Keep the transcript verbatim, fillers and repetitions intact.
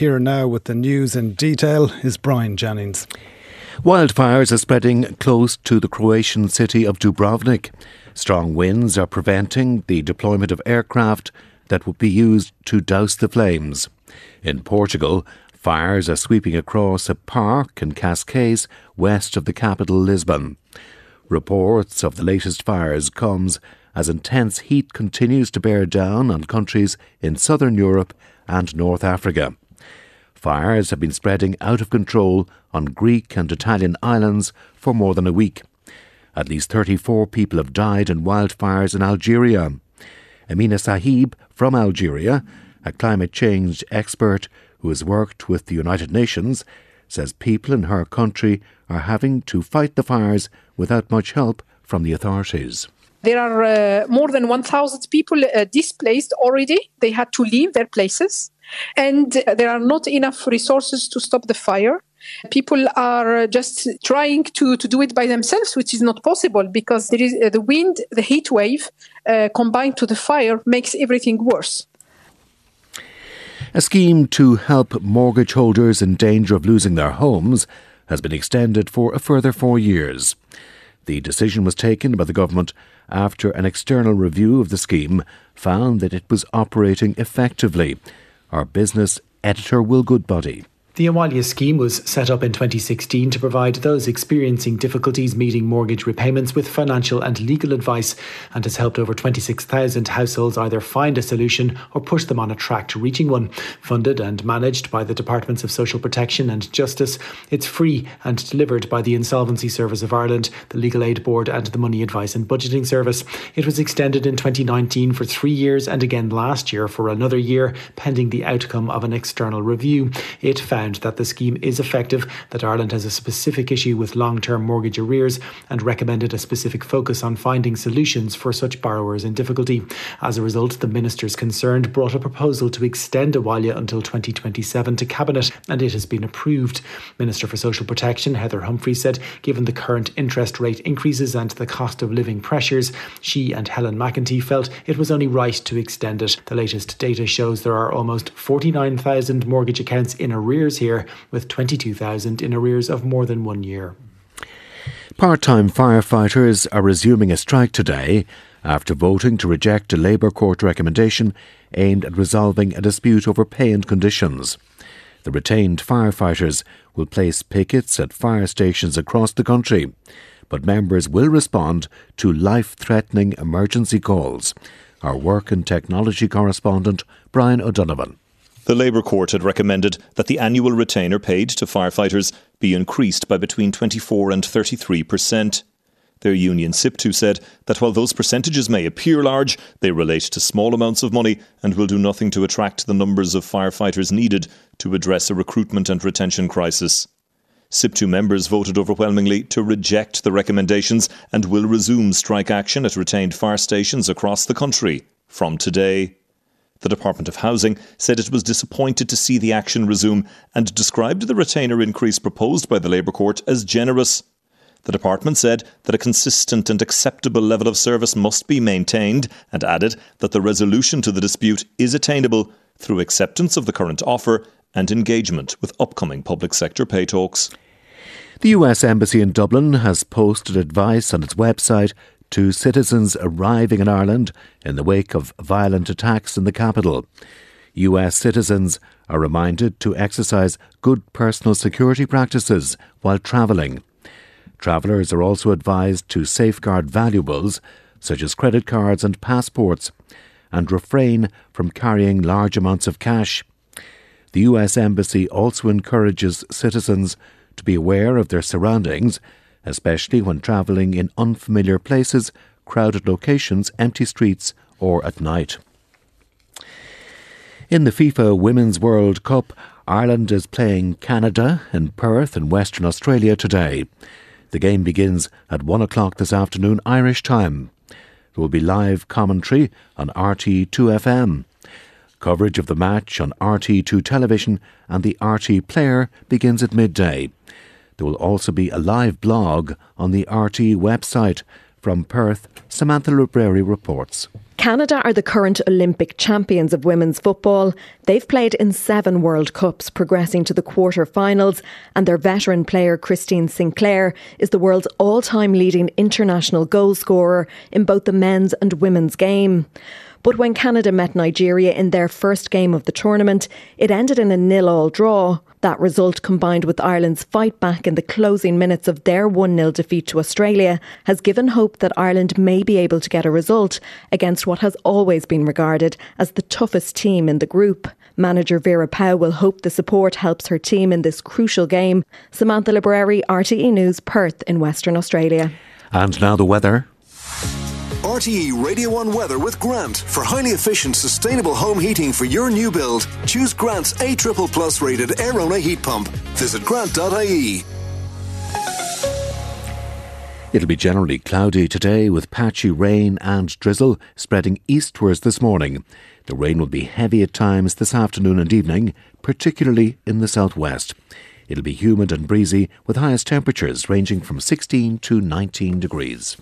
Here now with the news in detail is Brian Jennings. Wildfires are spreading close to the Croatian city of Dubrovnik. Strong winds are preventing the deployment of aircraft that would be used to douse the flames. In Portugal, fires are sweeping across a park in Cascais, west of the capital Lisbon. Reports of the latest fires comes as intense heat continues to bear down on countries in southern Europe and North Africa. Fires have been spreading out of control on Greek and Italian islands for more than a week. At least thirty-four people have died in wildfires in Algeria. Amina Sahib from Algeria, a climate change expert who has worked with the United Nations, says people in her country are having to fight the fires without much help from the authorities. There are uh, more than one thousand people uh, displaced already. They had to leave their places. And uh, there are not enough resources to stop the fire. People are just trying to, to do it by themselves, which is not possible because there is uh, the wind, the heat wave uh, combined to the fire makes everything worse. A scheme to help mortgage holders in danger of losing their homes has been extended for a further four years. The decision was taken by the government after an external review of the scheme found that it was operating effectively. Our business editor Will Goodbody. The Abhaile scheme was set up in twenty sixteen to provide those experiencing difficulties meeting mortgage repayments with financial and legal advice, and has helped over twenty-six thousand households either find a solution or push them on a track to reaching one. Funded and managed by the Departments of Social Protection and Justice, it's free and delivered by the Insolvency Service of Ireland, the Legal Aid Board and the Money Advice and Budgeting Service. It was extended in twenty nineteen for three years and again last year for another year, pending the outcome of an external review. It found that the scheme is effective, that Ireland has a specific issue with long-term mortgage arrears, and recommended a specific focus on finding solutions for such borrowers in difficulty. As a result, the ministers concerned brought a proposal to extend Abhaile until twenty twenty-seven to Cabinet, and it has been approved. Minister for Social Protection Heather Humphreys said, given the current interest rate increases and the cost of living pressures, she and Helen McEntee felt it was only right to extend it. The latest data shows there are almost forty-nine thousand mortgage accounts in arrears here, with twenty-two thousand in arrears of more than one year. Part-time firefighters are resuming a strike today after voting to reject a Labour court recommendation aimed at resolving a dispute over pay and conditions. The retained firefighters will place pickets at fire stations across the country, but members will respond to life-threatening emergency calls. Our work and technology correspondent Brian O'Donovan. The Labour Court had recommended that the annual retainer paid to firefighters be increased by between twenty-four and thirty-three percent. Their union SIPTU said that while those percentages may appear large, they relate to small amounts of money and will do nothing to attract the numbers of firefighters needed to address a recruitment and retention crisis. SIPTU members voted overwhelmingly to reject the recommendations and will resume strike action at retained fire stations across the country from today. The Department of Housing said it was disappointed to see the action resume and described the retainer increase proposed by the Labour Court as generous. The department said that a consistent and acceptable level of service must be maintained and added that the resolution to the dispute is attainable through acceptance of the current offer and engagement with upcoming public sector pay talks. The U S Embassy in Dublin has posted advice on its website to citizens arriving in Ireland in the wake of violent attacks in the capital. U S citizens are reminded to exercise good personal security practices while travelling. Travellers are also advised to safeguard valuables such as credit cards and passports and refrain from carrying large amounts of cash. The U S Embassy also encourages citizens to be aware of their surroundings, especially when travelling in unfamiliar places, crowded locations, empty streets or at night. In the FIFA Women's World Cup, Ireland is playing Canada in Perth in Western Australia today. The game begins at one o'clock this afternoon Irish time. There will be live commentary on R T two F M. Coverage of the match on R T two television and the R T player begins at midday. There will also be a live blog on the R T website. From Perth, Samantha Libreri reports. Canada are the current Olympic champions of women's football. They've played in seven World Cups, progressing to the quarter-finals, and their veteran player Christine Sinclair is the world's all-time leading international goal scorer in both the men's and women's game. But when Canada met Nigeria in their first game of the tournament, it ended in a nil-all draw. That result, combined with Ireland's fight back in the closing minutes of their one nil defeat to Australia, has given hope that Ireland may be able to get a result against what has always been regarded as the toughest team in the group. Manager Vera Pauw will hope the support helps her team in this crucial game. Samantha Libreri, R T E News, Perth in Western Australia. And now the weather. R T E Radio one Weather with Grant. For highly efficient, sustainable home heating for your new build, choose Grant's A triple plus rated Airona heat pump. Visit grant dot I E. It'll be generally cloudy today with patchy rain and drizzle spreading eastwards this morning. The rain will be heavy at times this afternoon and evening, particularly in the southwest. It'll be humid and breezy with highest temperatures ranging from sixteen to nineteen degrees.